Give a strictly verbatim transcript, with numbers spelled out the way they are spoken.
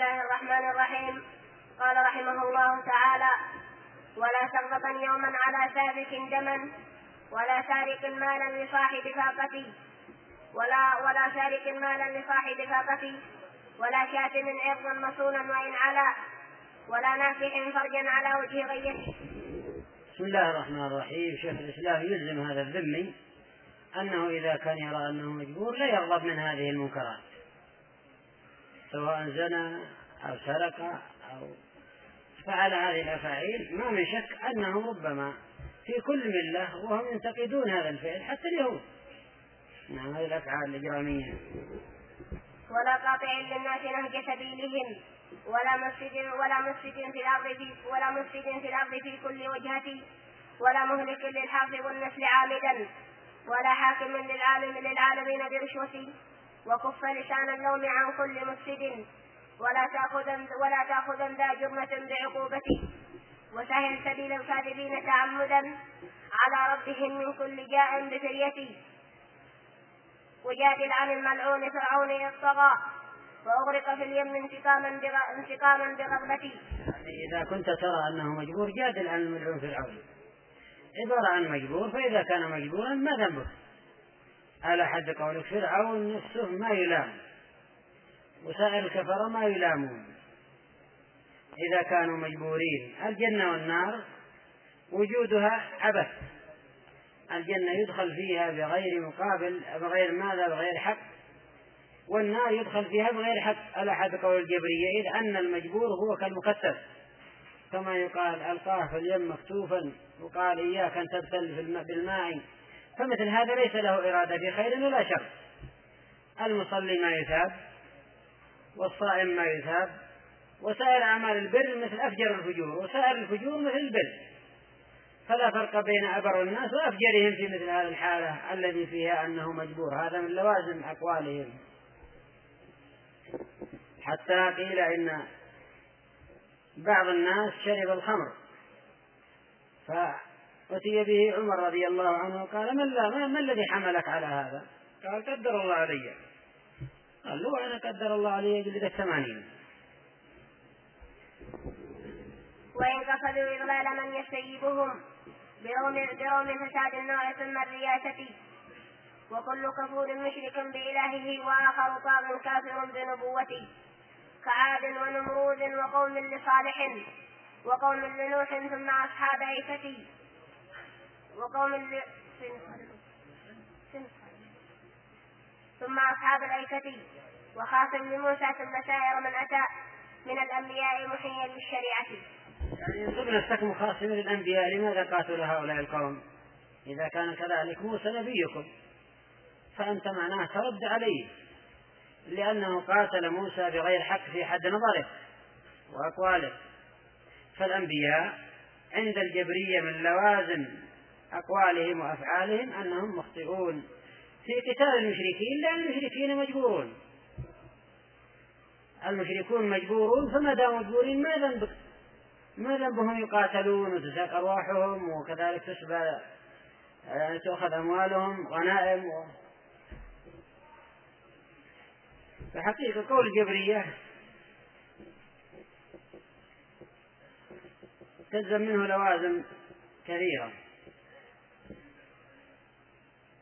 الله الرحمن الرحيم. قال رحمه الله تعالى: ولا تغضبن يوما على سافك دما ولا سارق مالا لصاحب فاقتي ولا ولا سارق مالا لصاحب فاقتي ولا شاتم عرضا مصونا وإن علا ولا نافح فرجا على وجه غيره. بسم الله الرحمن الرحيم. شيخ الإسلام يلزم هذا الذمي أنه إذا كان يرى أنه مجبور لا يغضب من هذه المنكرات، سواء زنى أو سرق أو فعل هذه الأفاعيل، ما من شك أنه ربما في كل ملة وهم ينتقدون هذا الفعل حتى اليهود. نعم، هذه الأفعال الإجرامية. ولا قاطع للناس نهج سبيلهم ولا مسجد ولا مسجد في الأرض في ولا مسجد في الأرض في كل وجهة ولا مهلك للحرث والنسل عامدا ولا حاكم للعالم للعالمين برشوة وكف لسان اللوم عن كل مفسد ولا تأخذن ولا تأخذن ذا جرمة بعقوبته وسهل سبيل الكاذبين تعمدا على ربهم من كل جاء بفريته وجادل عن الملعون فرعون إذ طغى وأغرق في اليم انتقاما انتقاما برغبته. إذا كنت ترى أنه مجبور جادل عن الملعون فرعون، عبارة عن مجبور، فإذا كان مجبورا ما ذنبه؟ على حد قولك فرعون نفسه ما يلام وسائر الكفرة ما يلامون إذا كانوا مجبورين. الجنة والنار وجودها عبث، الجنة يدخل فيها بغير مقابل بغير ماذا بغير حق، والنار يدخل فيها بغير حق على حد قول الجبرية، إذ أن المجبور هو كالمكتف، كما يقال ألقاه في اليم مكتوفا وقال إياك أن تبتل بالماء، فمثل هذا ليس له إرادة في خير ولا شر. المصلي ما يثاب والصائم ما يثاب، وسائر أعمال البر مثل أفجر الفجور وسائر الفجور مثل البر، فلا فرق بين أبر الناس وأفجرهم في مثل هذه الحالة الذي فيها أنه مجبور. هذا من لوازم أقوالهم. حتى قيل إن بعض الناس شرب الخمر فأتي به عمر رضي الله عنه وقال: من لا ما, ما الذي حملك على هذا؟ قال: قدر الله علي. قال له: أنا قدر الله علي يجلد الثمانين. وإن قصدوا إضلال من يستجيبهم بروم فساد النوع ثم الرياسة وكل كفور مشرك بإلهه وآخر طاغ كافر بنبوته كعاد ونمرود وقوم لصالح وقوم لنوح ثم أصحاب أيكة وقوم ل... ثم أصحاب الأيكة وخاتم لموسى ثم سائر من أتى من الأنبياء محيا للشريعة. يعني ضمن استكم خاصم للأنبياء، لماذا قاتلوا هؤلاء القوم؟ إذا كان كذلك موسى نبيكم فأنت معناه ترد عليه، لأنه قاتل موسى بغير حق في حد نظره وأقواله. فالأنبياء عند الجبرية من لوازم أقوالهم وأفعالهم أنهم مخطئون في قتال المشركين، لأن المشركين مجبورون، المشركون مجبورون، فما داموا مجبورين ما ذنب ما ذنبهم يقاتلون وتساق أرواحهم وكذلك تشبع يعني تأخذ أموالهم غنائم و... فحقيقة قول الجبرية تلزم منه لوازم كثيرة.